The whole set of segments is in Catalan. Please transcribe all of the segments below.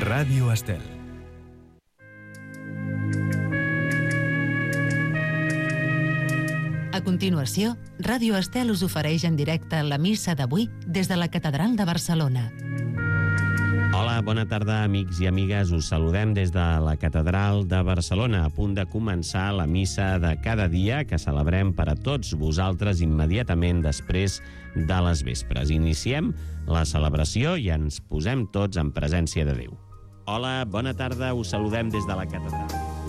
Ràdio Estel. A continuació, Ràdio Estel us ofereix en directe la missa d'avui des de la Catedral de Barcelona. Hola, bona tarda, amics i amigues. Us saludem des de la Catedral de Barcelona, a punt de començar la missa de cada dia que celebrem per a tots vosaltres immediatament després de les vespres. Iniciem la celebració i ens posem tots en presència de Déu. Hola, bona tarda, us saludem des de la Catedral.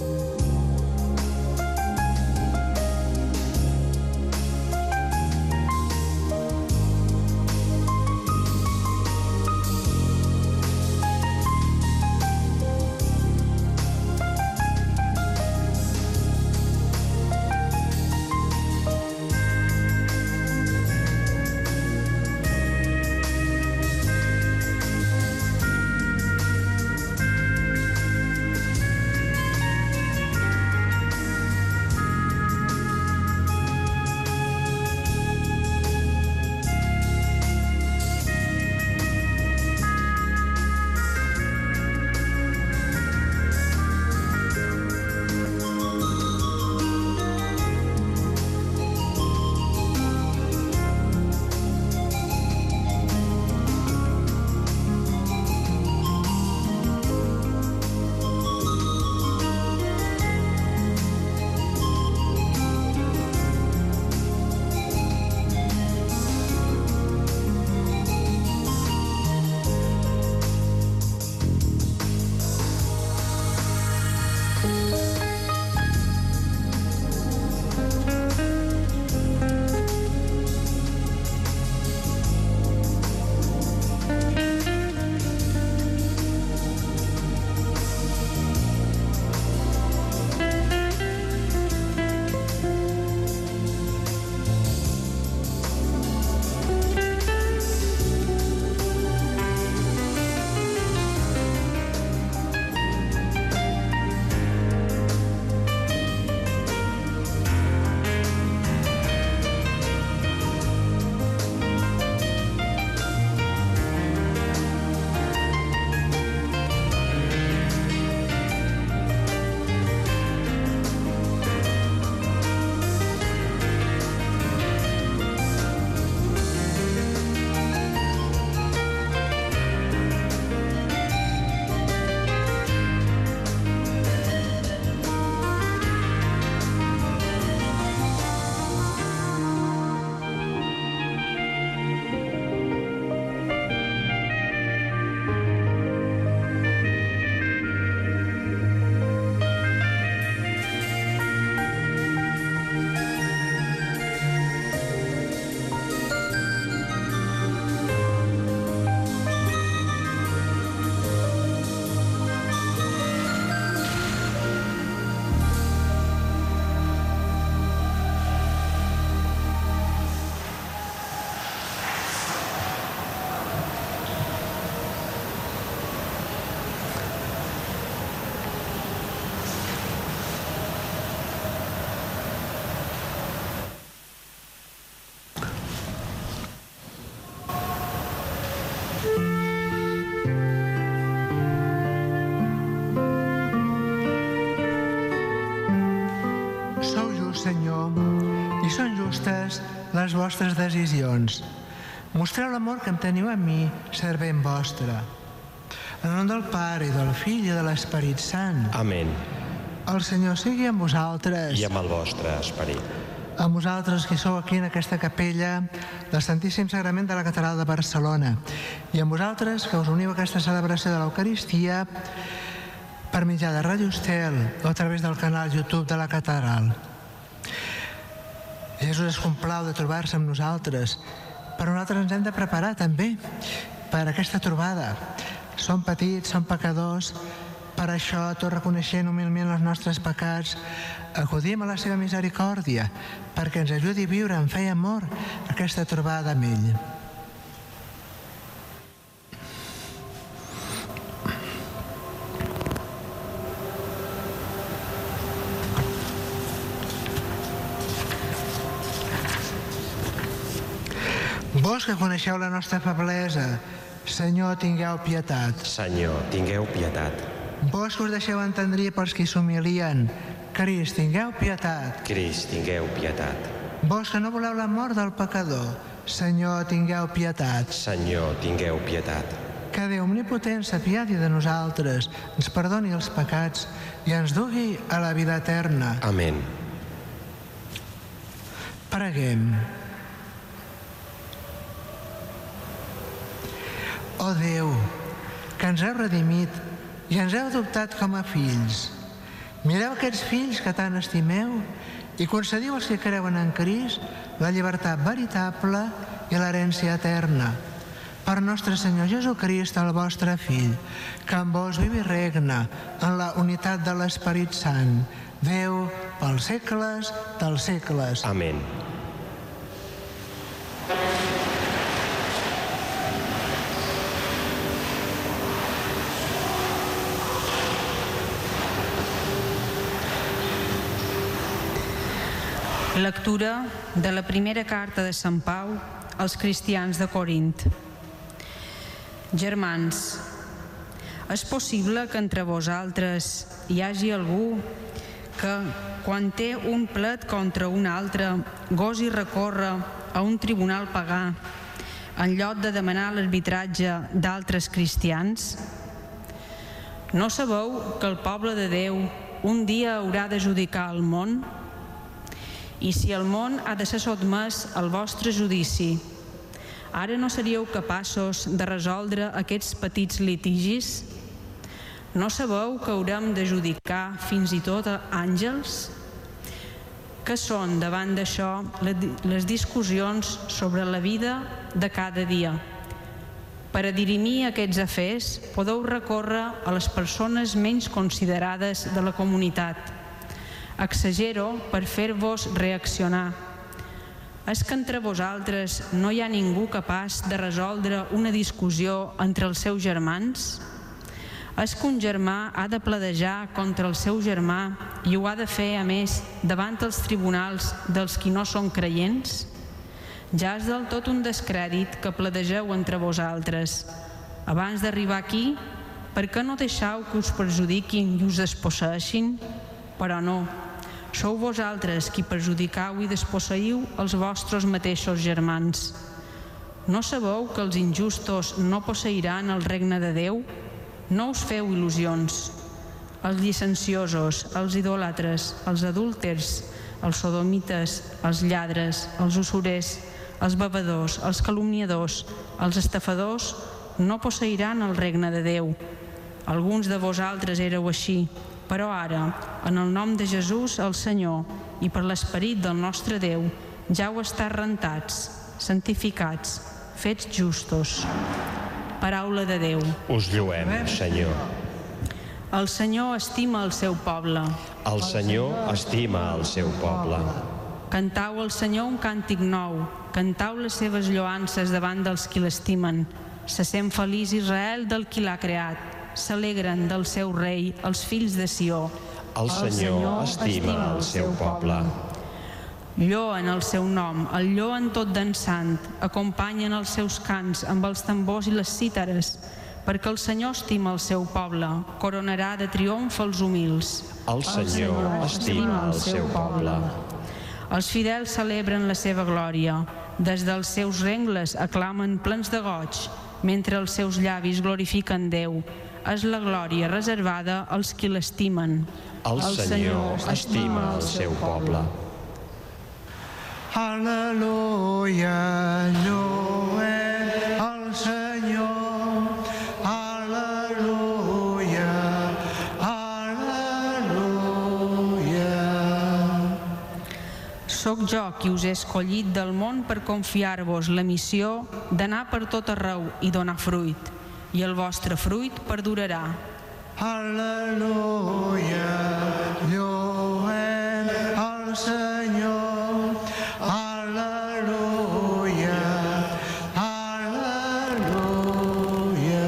Senyor, i són justes les vostres decisions. Mostreu l'amor que em teniu a mi, servent vostre. En nom del Pare, i del Fill i de l'Esperit Sant. Amén. El Senyor sigui amb vosaltres. I amb el vostre esperit. Amb vosaltres que sou aquí en aquesta capella del Santíssim Sagrament de la Catedral de Barcelona. I amb vosaltres que us uniu a aquesta celebració de l'Eucaristia per mitjà de Ràdio Estel o a través del canal YouTube de la Catedral. Jesús es complau de trobar-se amb nosaltres, però nosaltres ens hem de preparar també per aquesta trobada. Som petits, som pecadors, per això, tot reconeixent humilment els nostres pecats, acudim a la seva misericòrdia perquè ens ajudi a viure en fe i amor aquesta trobada amb ell. Vós que coneixeu la nostra feblesa, Senyor, tingueu pietat. Senyor, tingueu pietat. Vós que us deixeu entendrir pels qui s'humilien, Crist, tingueu pietat. Crist, tingueu pietat. Vós que no voleu la mort del pecador, Senyor, tingueu pietat. Senyor, tingueu pietat. Que Déu omnipotent s'apiadi de nosaltres, ens perdoni els pecats i ens dugui a la vida eterna. Amén. Preguem. Oh Déu, que ens heu redimit i ens heu adoptat com a fills. Mireu aquests fills que tant estimeu i concediu als que creuen en Crist la llibertat veritable i l'herència eterna. Per nostre Senyor Jesucrist, el vostre Fill, que amb vos viu i regna en la unitat de l'Esperit Sant, Déu pels segles dels segles. Amén. Lectura de la primera carta de Sant Pau als cristians de Corint. Germans, és possible que entre vosaltres hi hagi algú que, quan té un plet contra un altre, gosi recórrer a un tribunal pagà en lloc de demanar l'arbitratge d'altres cristians? No sabeu que el poble de Déu un dia haurà de judicar el món? I si el món ha de ser sotmès al vostre judici, ara no seríeu capaços de resoldre aquests petits litigis? No sabeu que haurem de judicar fins i tot a àngels? Què són davant d'això les discussions sobre la vida de cada dia? Per a dirimir aquests afers podeu recórrer a les persones menys considerades de la comunitat. Exagero per fer-vos reaccionar. És que entre vosaltres no hi ha ningú capaç de resoldre una discussió entre els seus germans? És que un germà ha de pledejar contra el seu germà i ho ha de fer, a més, davant els tribunals dels qui no són creients? Ja és del tot un descrèdit que pledegeu entre vosaltres. Abans d'arribar aquí, per què no deixeu que us perjudiquin i us desposseeixin? Però no, sou vosaltres qui perjudicau i desposseïu els vostres mateixos germans. No sabeu que els injustos no posseiran el regne de Déu? No us feu il·lusions. Els llicenciosos, els idòlatres, els adúlters, els sodomites, els lladres, els usurers, els bevedors, els calumniadors, els estafadors, no posseiran el regne de Déu. Alguns de vosaltres éreu així, però ara, en el nom de Jesús, el Senyor, i per l'Esperit del nostre Déu, ja heu estat rentats, santificats, fets justos. Paraula de Déu. Us lloem, Senyor. El Senyor estima el seu poble. El Senyor estima el seu poble. Cantau al Senyor un càntic nou, cantau les seves lloances davant dels qui l'estimen. Se sent feliç Israel del qui l'ha creat. S'alegren del seu rei els fills de Sió. El Senyor estima el seu poble. Lloen el seu nom, el lloen tot dansant, acompanyen els seus cants amb els tambors i les cítares, perquè el Senyor estima el seu poble, coronarà de triomf els humils. El Senyor estima el seu poble. Els fidels celebren la seva glòria, des dels seus rengles aclamen plens de goig, mentre els seus llavis glorifiquen Déu. És la glòria reservada als qui l'estimen. El Senyor estima el seu poble. Al·leluia, lloem al Senyor. Al·leluia, al·leluia. Soc jo qui us he escollit del món per confiar-vos la missió d'anar per tot arreu i donar fruit, i el vostre fruit perdurarà. Al·leluia, lloem al Senyor. Al·leluia, al·leluia.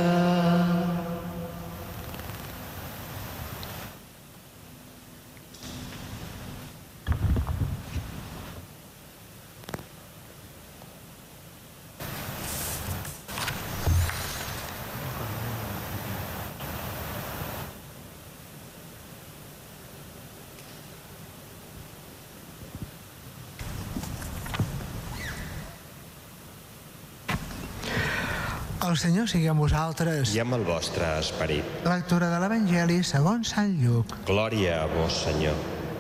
El Senyor sigui amb vosaltres. I amb el vostre esperit. Lectura de l'Evangeli segons Sant Lluc. Glòria a vos, Senyor.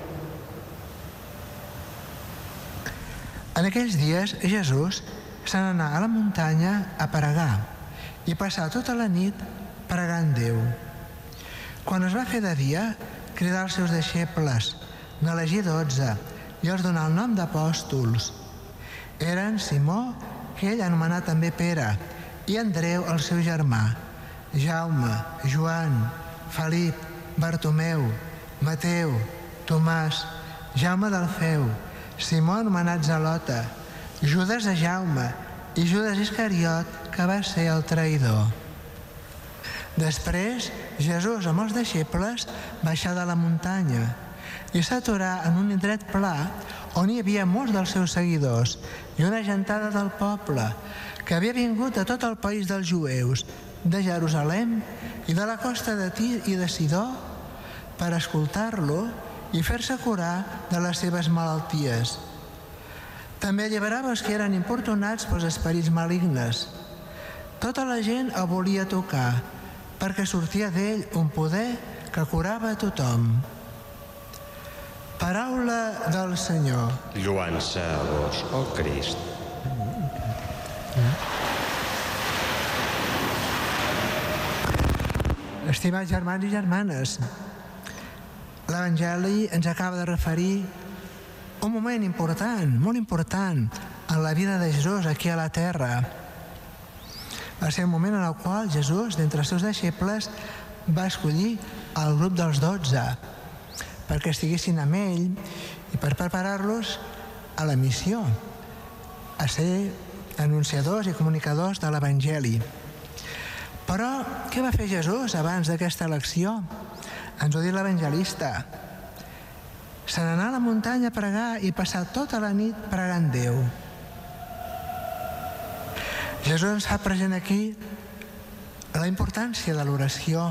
En aquells dies, Jesús se n'anà a la muntanya a pregar i passà tota la nit pregant Déu. Quan es va fer de dia, cridà els seus deixebles, n'elegí 12 i els donà el nom d'apòstols. Eren Simó, que ell anomenà també Pere, i Andreu, el seu germà, Jaume, Joan, Felip, Bartomeu, Mateu, Tomàs, Jaume d'Alfeu, Simó anomenat Zelota, Judes de Jaume i Judes Iscariot, que va ser el traïdor. Després, Jesús amb els deixebles baixà de la muntanya i s'aturà en un indret pla on hi havia molts dels seus seguidors i una gentada del poble que havia vingut de tot el país dels jueus, de Jerusalem i de la costa de Tir i de Sidó, per escoltar-lo i fer-se curar de les seves malalties. També alliberava els que eren importunats pels esperits malignes. Tota la gent el volia tocar, perquè sortia d'ell un poder que curava a tothom. Paraula del Senyor. Lloança a vos, ó Crist. Estimats germans i germanes, l'Evangeli ens acaba de referir un moment important, molt important, en la vida de Jesús aquí a la terra. Va ser un moment en el qual Jesús, d'entre els seus deixebles, va escollir el grup dels 12 perquè estiguessin amb ell i per preparar-los a la missió, a ser anunciadors i comunicadors de l'Evangeli. Però què va fer Jesús abans d'aquesta elecció? Ens ho diu l'evangelista. Se n'anà a la muntanya a pregar i passar tota la nit pregant Déu. Jesús ens fa present aquí la importància de l'oració.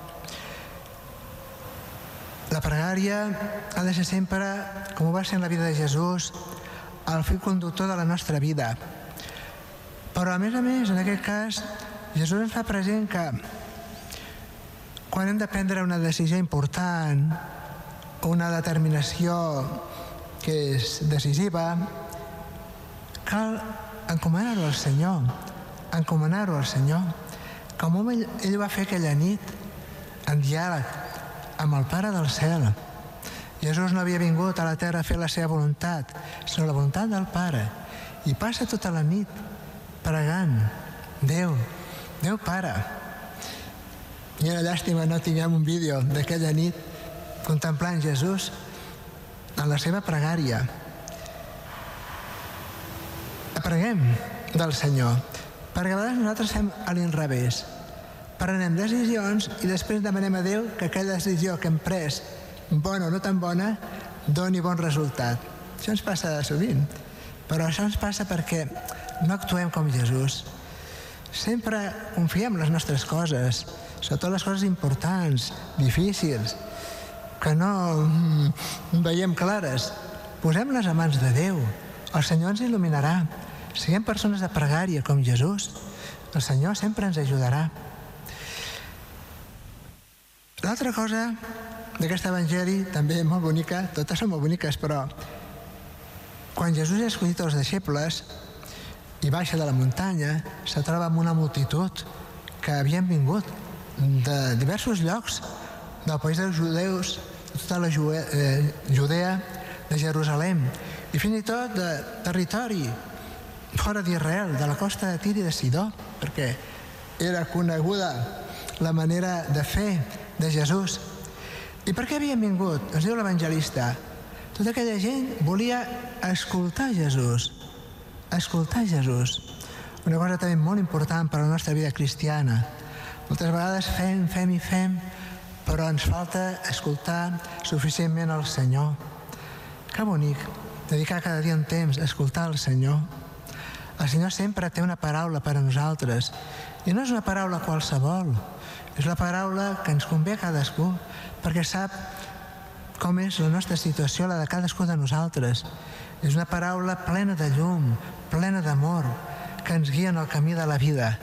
La pregària ha de ser sempre, com ho va ser en la vida de Jesús, el fil conductor de la nostra vida. Però a més, en aquest cas, Jesús ens fa present que quan hem de prendre una decisió important, una determinació que és decisiva, cal encomanar-ho al Senyor, com ell va fer aquella nit, en diàleg amb el Pare del cel. Jesús no havia vingut a la terra a fer la seva voluntat, sinó la voluntat del Pare, i passa tota la nit pregant Déu Pare. I era llàstima no tinguem un vídeo d'aquella nit contemplant Jesús en la seva pregària. Apreguem del Senyor, perquè a vegades nosaltres fem a l'inrevés. Prenem decisions i després demanem a Déu que aquella decisió que hem pres, bona o no tan bona, doni bon resultat. Això ens passa sovint, però això ens passa perquè no actuem com Jesús. Sempre confiem en les nostres coses, sobretot les coses importants, difícils, que no veiem clares. Posem-les a mans de Déu. El Senyor ens il·luminarà. Siguem persones de pregària com Jesús. El Senyor sempre ens ajudarà. L'altra cosa d'aquest evangeli, també molt bonica, totes són molt boniques, però quan Jesús ha escollit els deixebles i baixa de la muntanya, se troba amb una multitud que havien vingut de diversos llocs del país dels judeus, de tota la Judea, de Jerusalem, i fins i tot de territori fora d'Israel, de la costa de Tir i de Sidó, perquè era coneguda la manera de fer de Jesús. I per què havien vingut? Ens diu l'evangelista. Tota aquella gent volia escoltar Jesús. Escoltar Jesús. Una cosa també molt important per a la nostra vida cristiana. Moltes vegades fem, però ens falta escoltar suficientment el Senyor. Que bonic, dedicar cada dia un temps a escoltar el Senyor. El Senyor sempre té una paraula per a nosaltres, i no és una paraula qualsevol, és la paraula que ens convé a cadascú, perquè sap com és la nostra situació, la de cadascú de nosaltres. És una paraula plena de llum, plena d'amor, que ens guia en el camí de la vida.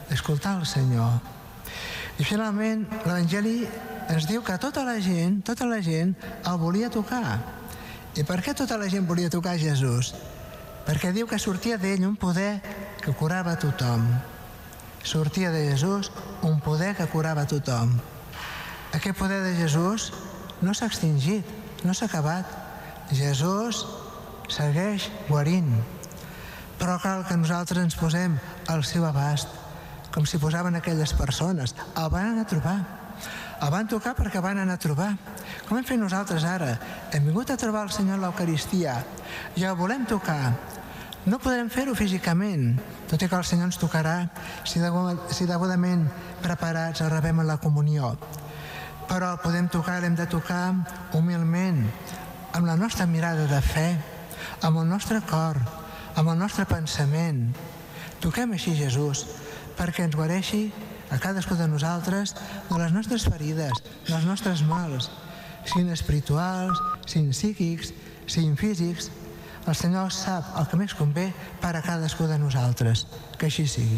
escoltar el Senyor. I finalment l'Evangeli ens diu que tota la gent el volia tocar. I per què tota la gent volia tocar Jesús? Perquè diu que sortia d'ell un poder que curava tothom. Sortia de Jesús un poder que curava tothom. Aquest poder de Jesús no s'ha extingit, no s'ha acabat. Jesús segueix guarint. Però cal que nosaltres ens posem al seu abast, com s'hi posaven aquelles persones. El van anar a trobar. El van tocar perquè van anar a trobar. Com hem fet nosaltres ara? Hem vingut a trobar el Senyor a l'Eucaristia i el volem tocar. No podrem fer-ho físicament, tot i que el Senyor ens tocarà si degudament preparats el rebem a la comunió. Però el podem tocar, l'hem de tocar humilment, amb la nostra mirada de fe, amb el nostre cor, amb el nostre pensament. Toquem així Jesús perquè ens guareixi a cadascú de nosaltres de les nostres ferides, dels nostres mals, siguin espirituals, siguin psíquics, siguin físics. El Senyor sap el que més convé per a cadascú de nosaltres. Que així sigui.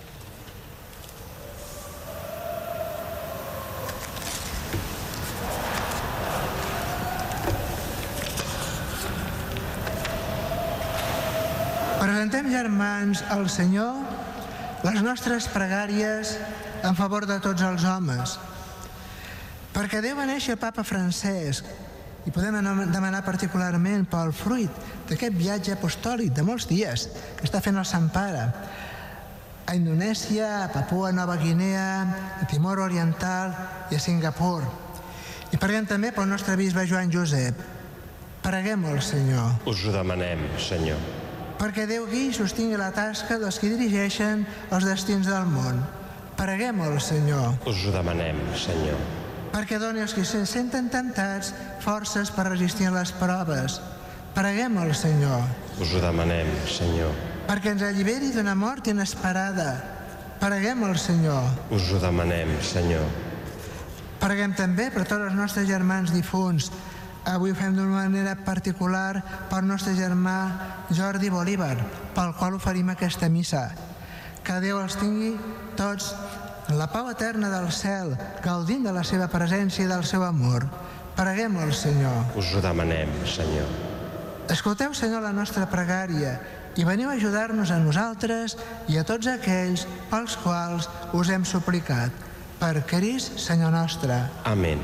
Presentem, germans, al Senyor les nostres pregàries en favor de tots els homes. Perquè Déu va néixer el Papa Francesc i podem demanar particularment pel fruit d'aquest viatge apostòlic de molts dies que està fent el Sant Pare a Indonèsia, a Papua Nova Guinea, a Timor Oriental i a Singapur. I preguem també pel nostre bisbe Joan Josep. Preguem al Senyor. Us ho demanem, Senyor. Perquè Déu guiï i sostingui la tasca dels que dirigeixen els destins del món. Preguem al Senyor. Us ho demanem, Senyor. Perquè doni als que se senten tentats forces per resistir les proves. Preguem al Senyor. Us ho demanem, Senyor. Perquè ens alliberi d'una mort inesperada. Preguem al Senyor. Us ho demanem, Senyor. Preguem també per tots els nostres germans difunts. Avui ho fem d'una manera particular pel nostre germà Jordi Bolívar, pel qual oferim aquesta missa. Que Déu els tingui tots en la pau eterna del cel, gaudint de la seva presència i del seu amor. Preguem al Senyor. Us ho demanem, Senyor. Escolteu, Senyor, la nostra pregària i veniu a ajudar-nos a nosaltres i a tots aquells pels quals us hem suplicat. Per Crist, Senyor nostre. Amén.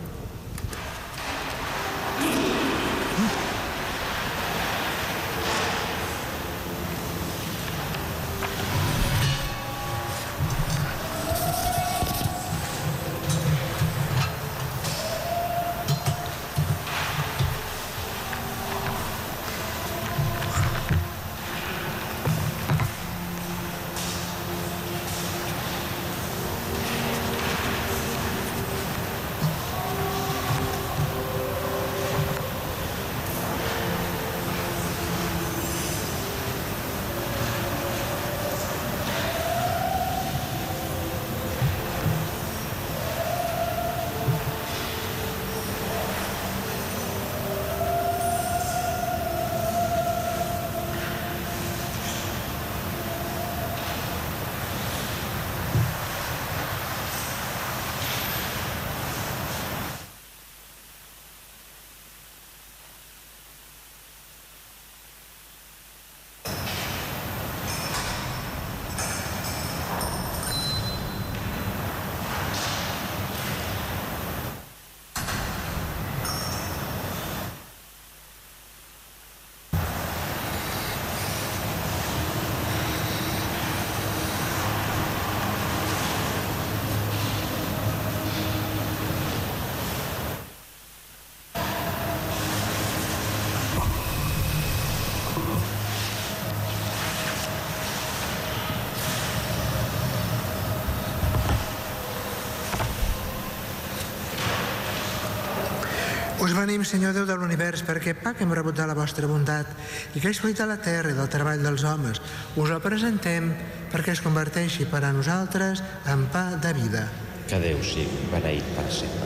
Us venim, Senyor Déu de l'univers, per aquest pa que hem rebut de la vostra bondat i que és fruit de la terra i del treball dels homes. Us el presentem perquè es converteixi per a nosaltres en pa de vida. Que Déu sigui beneït per sempre.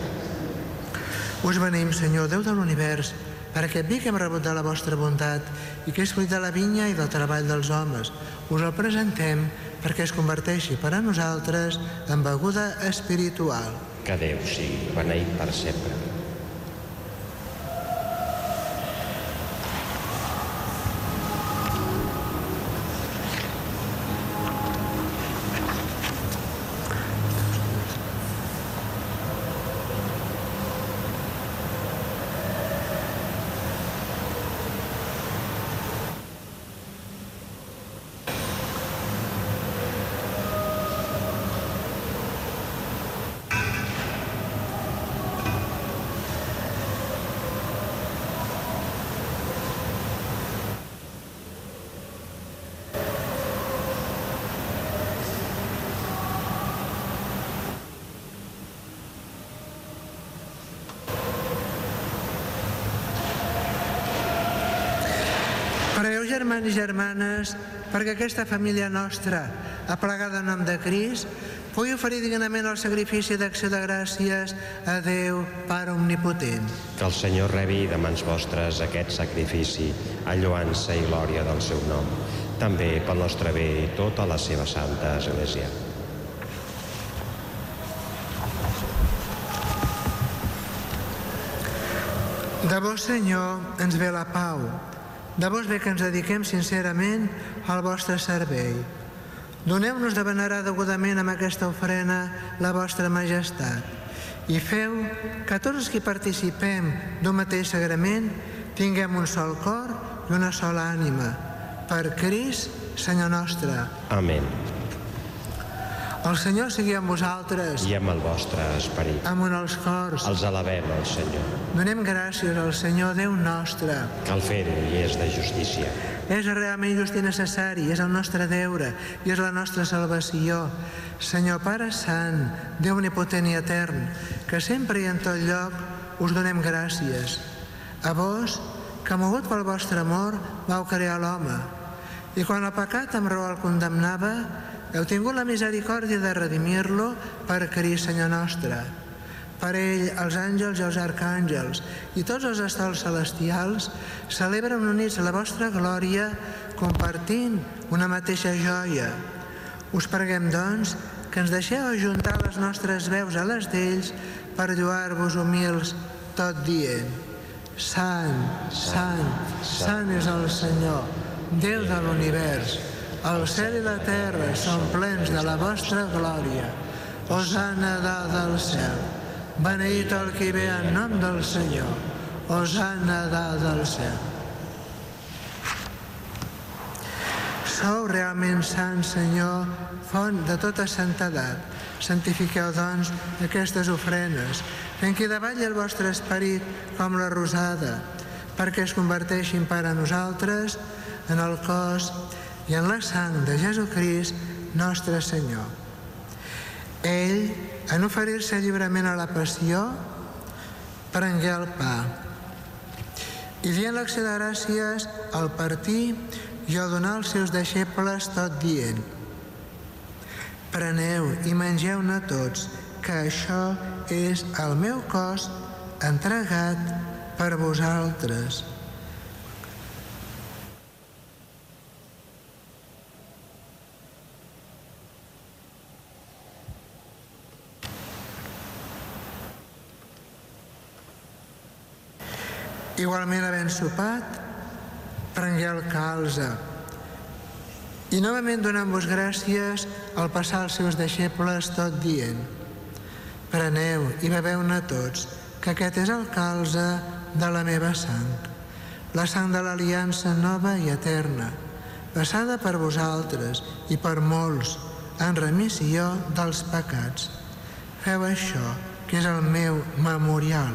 Us venim, Senyor Déu de l'univers, per aquest vi que hem rebut de la vostra bondat i que és fruit de la vinya i del treball dels homes. Us el presentem perquè es converteixi per a nosaltres en beguda espiritual. Que Déu sigui beneït per sempre. Pregeu, germans i germanes, perquè aquesta família nostra, aplegada en nom de Crist, pugui oferir dignament el sacrifici d'acció de gràcies a Déu, Pare Omnipotent. Que el Senyor rebi de mans vostres aquest sacrifici, a lloança i glòria del seu nom, també pel nostre bé i tota la seva santa Església. De vos, Senyor, ens ve la pau. De vos ve que ens dediquem sincerament al vostre servei. Doneu-nos de venerar degudament amb aquesta ofrena la vostra majestat i feu que tots els que participem d'un mateix sagrament tinguem un sol cor i una sola ànima. Per Crist, Senyor nostre. Amén. El Senyor sigui amb vosaltres. I amb el vostre esperit. Amunt els cors. Els alabem al Senyor. Donem gràcies al Senyor Déu nostre. Cal fer-ho i és de justícia. És realment just i necessari, és el nostre deure i és la nostra salvació. Senyor Pare Sant, Déu omnipotent i etern, que sempre i en tot lloc us donem gràcies. A vos, que mogut pel vostre amor, vau crear l'home. I quan el pecat amb raó el condemnava, heu tingut la misericòrdia de redimir-lo per Crist, Senyor nostre. Per ell, els àngels i els arcàngels i tots els estels celestials celebren units la vostra glòria compartint una mateixa joia. Us preguem, doncs, que ens deixeu ajuntar les nostres veus a les d'ells per lloar-vos humils tot dient: Sant, Sant, Sant és el Senyor, Déu de l'univers. El cel i la terra són plens de la vostra glòria. Hosana dalt del cel. Beneït el qui ve en nom del Senyor. Hosana dalt del cel. Sou realment sant, Senyor, font de tota santedat. Santifiqueu, doncs, aquestes ofrenes, fent que davalli el vostre esperit com la rosada, perquè es converteixin per a nosaltres en el cos i en la sang de Jesucrist, nostre Senyor. Ell, en oferir-se lliurement a la passió, prengué el pa i dient l'acció de gràcies al partir i al donar als seus deixebles tot dient: Preneu i mengeu-ne tots, que això és el meu cos entregat per vosaltres. Igualment, havent sopat, prengué el calze i novament donant-vos gràcies al passar als seus deixebles tot dient: Preneu i beveu-ne tots, que aquest és el calze de la meva sang, la sang de l'aliança nova i eterna, passada per vosaltres i per molts en remissió dels pecats. Feu això, que és el meu memorial.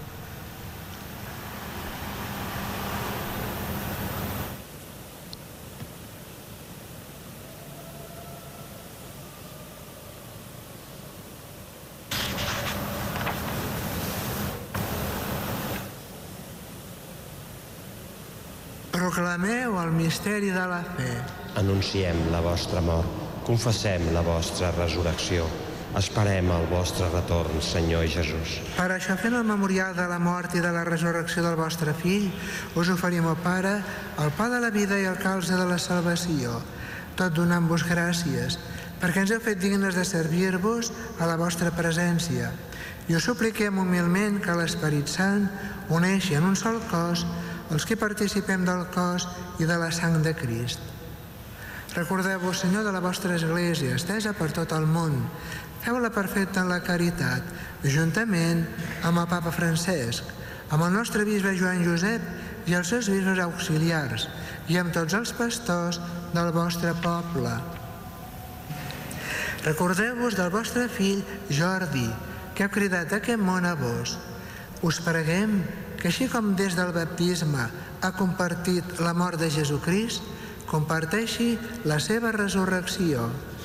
Proclameu el misteri de la fe. Anunciem la vostra mort, confessem la vostra resurrecció, esperem el vostre retorn, Senyor Jesús. Per això, fent el memorial de la mort i de la resurrecció del vostre Fill, us oferim, ó Pare, el pa de la vida i el calze de la salvació. tot donant-vos gràcies, perquè ens heu fet dignes de servir-vos a la vostra presència. I us supliquem humilment que l'Esperit Sant uneixi en un sol cos els que participem del cos i de la sang de Crist. Recordeu-vos, Senyor, de la vostra Església, estesa per tot el món. Feu-la perfecta en la caritat, juntament amb el Papa Francesc, amb el nostre bisbe Joan Josep i els seus bisbes auxiliars, i amb tots els pastors del vostre poble. Recordeu-vos del vostre fill Jordi, que heu cridat aquest món a vos. Us preguem que així com des del baptisme ha compartit la mort de Jesucrist, comparteixi la seva resurrecció.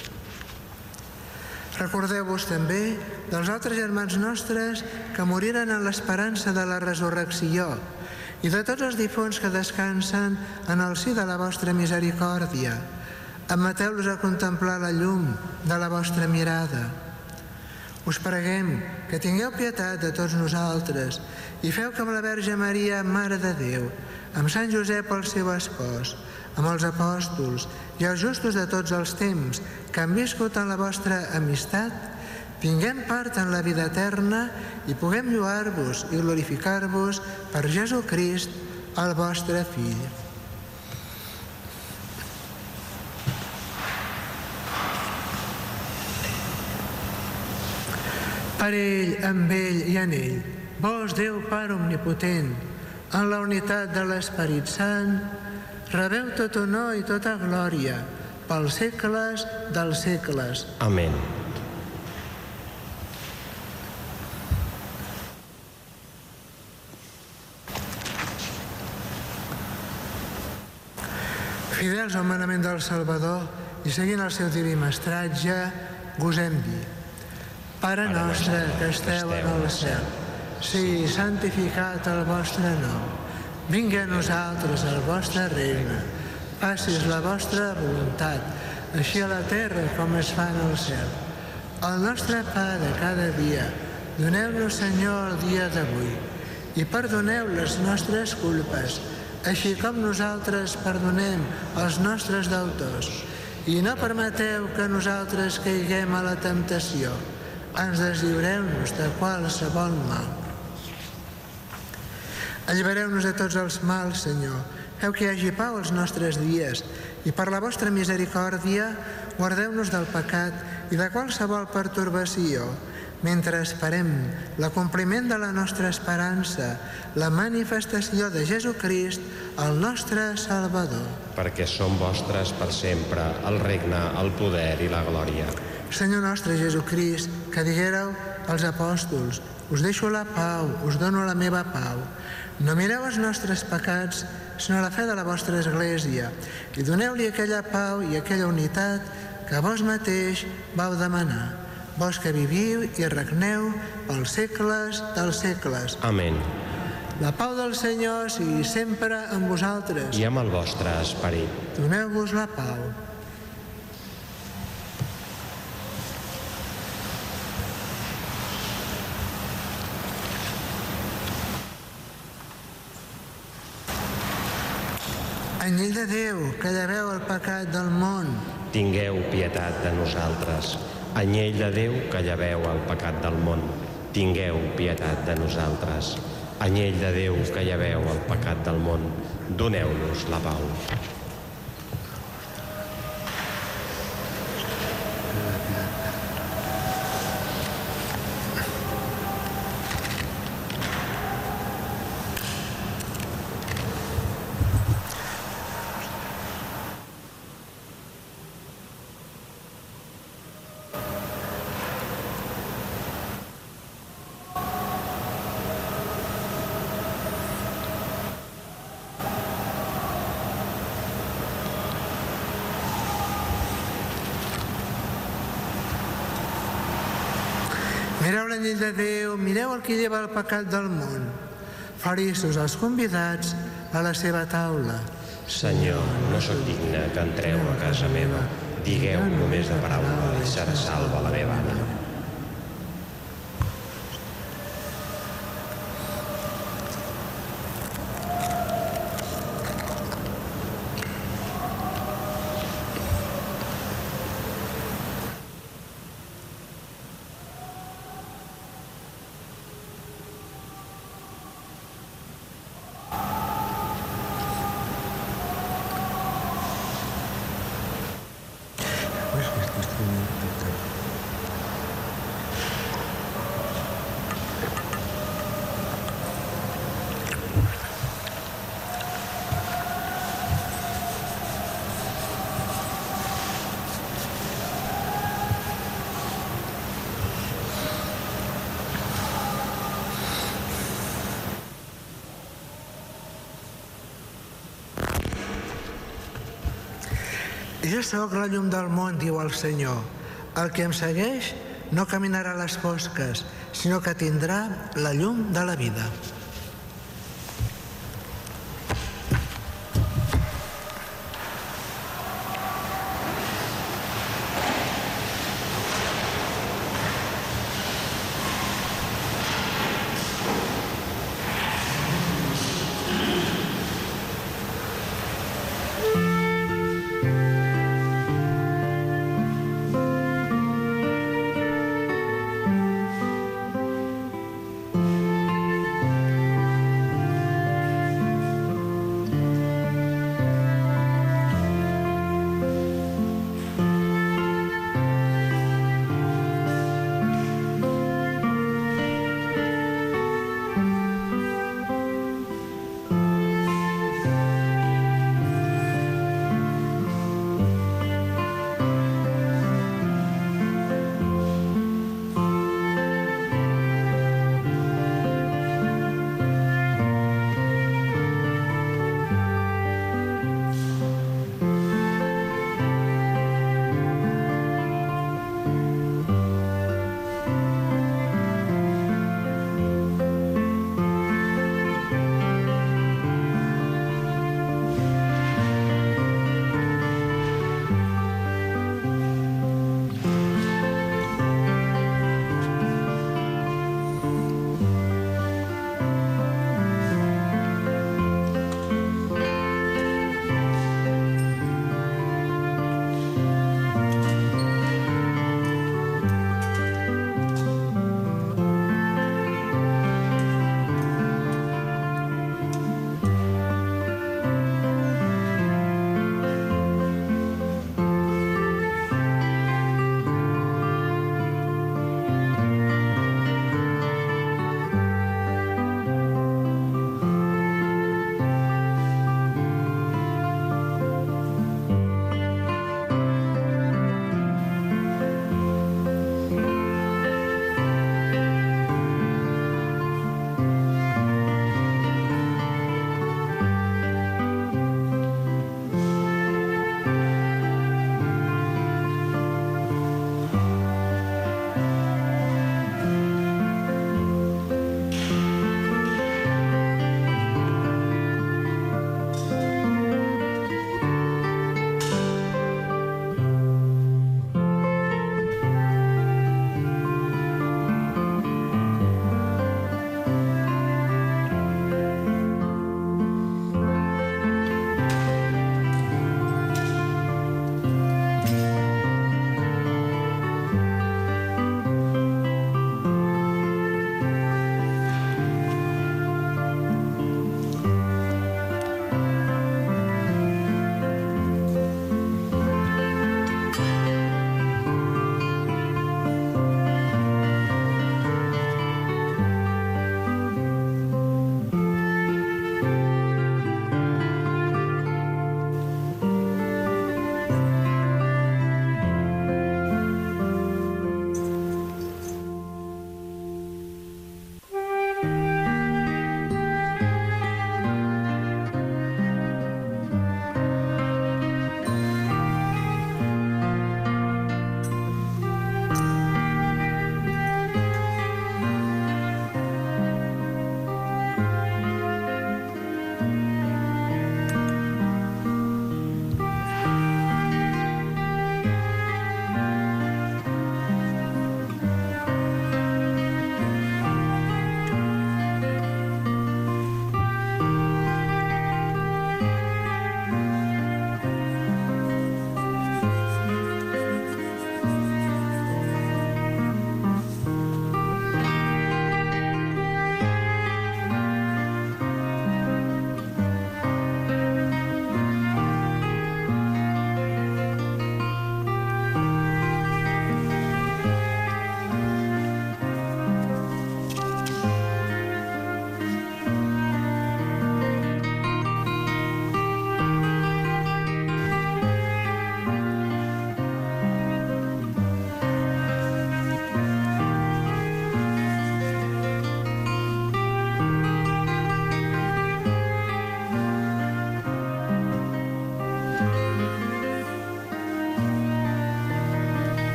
Recordeu-vos també dels altres germans nostres que moriren en l'esperança de la resurrecció i de tots els difunts que descansen en el si de la vostra misericòrdia. Admeteu-los a contemplar la llum de la vostra mirada. Us preguem que tingueu pietat de tots nosaltres i feu que amb la Verge Maria, Mare de Déu, amb Sant Josep, el seu espòs, amb els apòstols i els justos de tots els temps que han viscut en la vostra amistat, tinguem part en la vida eterna i puguem lloar-vos i glorificar-vos per Jesucrist, el vostre Fill. Per ell, amb ell i en ell, vós, Déu Pare omnipotent, en la unitat de l'Esperit Sant, rebeu tot honor i tota glòria pels segles dels segles. Amén. Fidels al manament del Salvador i seguint el seu diví mestratge, gosem dir: Pare nostre que esteu en el cel, sigui santificat el vostre nom. Vingui a nosaltres el vostre regne. Facis la vostra voluntat, així a la terra com es fa en el cel. El nostre pa de cada dia, doneu-nos, Senyor, el dia d'avui, i perdoneu les nostres culpes, així com nosaltres perdonem els nostres deutors. I no permeteu que nosaltres caiguem a la temptació. Ens deslliureu-nos de qualsevol mal. Allibereu-nos de tots els mals, Senyor. Feu que hi hagi pau als nostres dies i per la vostra misericòrdia guardeu-nos del pecat i de qualsevol pertorbació, mentre esperem l'acompliment de la nostra esperança, la manifestació de Jesucrist, el nostre Salvador. Perquè són vostres per sempre el regne, el poder i la glòria. Senyor nostre Jesucrist, que diguéreu als apòstols: us deixo la pau, us dono la meva pau. No mireu els nostres pecats, sinó la fe de la vostra Església, i doneu-li aquella pau i aquella unitat que vos mateix vau demanar, vos que viviu i regneu pels segles dels segles. Amén. La pau del Senyor sigui sempre amb vosaltres. I amb el vostre esperit. Doneu-vos la pau. Anyell de Déu, que lleveu el pecat del món, Tingueu pietat de nosaltres. Anyell de Déu, que lleveu el pecat del món, tingueu pietat de nosaltres. Anyell de Déu, que lleveu el pecat del món, doneu-nos la pau. Mireu l'anyell de Déu, mireu el que lleva el pecat del món. Feliços els convidats a la seva taula. Senyor, no sóc digne que entreu a casa meva. Digueu només la paraula i serà salva la meva ànima. Jo sóc la llum del món, diu el Senyor. El que em segueix no caminarà a les fosques, sinó que tindrà la llum de la vida.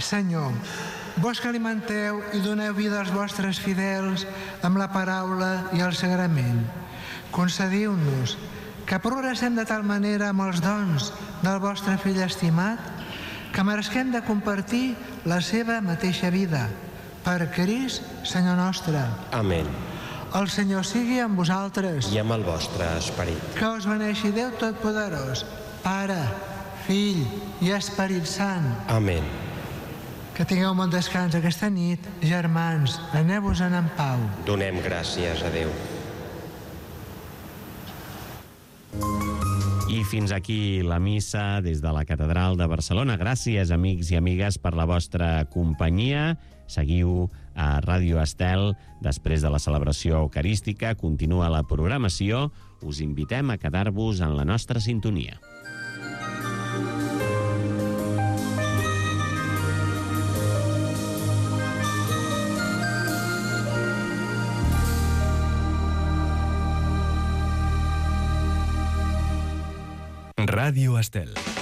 Senyor, vos que alimenteu i doneu vida als vostres fidels amb la paraula i el sagrament, concediu-nos que progressem de tal manera amb els dons del vostre fill estimat que meresquem de compartir la seva mateixa vida. Per Crist, Senyor nostre. Amén. El Senyor sigui amb vosaltres. I amb el vostre esperit. Que us beneixi Déu Totpoderós, Pare, Fill i Esperit Sant. Amén. Que tingueu bon descans aquesta nit. Germans, aneu-vos-en en pau. Donem gràcies a Déu. I fins aquí la missa des de la Catedral de Barcelona. Gràcies, amics i amigues, per la vostra companyia. Seguiu a Ràdio Estel. Després de la celebració eucarística continua la programació. Us invitem a quedar-vos en la nostra sintonia. Ràdio Estel.